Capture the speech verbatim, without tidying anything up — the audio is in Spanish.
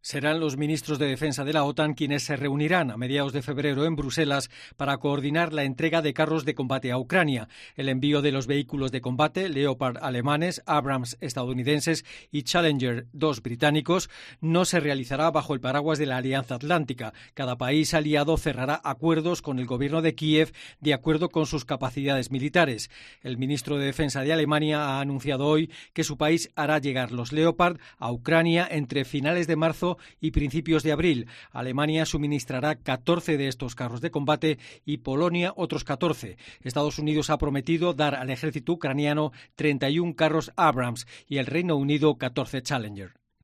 Serán los ministros de defensa de la OTAN quienes se reunirán a mediados de febrero en Bruselas para coordinar la entrega de carros de combate a Ucrania. El envío de los vehículos de combate Leopard alemanes, Abrams estadounidenses y Challenger dos británicos no se realizará bajo el paraguas de la Alianza Atlántica. Cada país aliado cerrará acuerdos con el gobierno de Kiev de acuerdo con sus capacidades militares. El ministro de Defensa de Alemania ha anunciado hoy que su país hará llegar los Leopard a Ucrania entre finales de marzo y principios de abril. Alemania suministrará catorce de estos carros de combate y Polonia otros catorce. Estados Unidos ha prometido dar al ejército ucraniano treinta y uno carros Abrams y el Reino Unido catorce Challenger.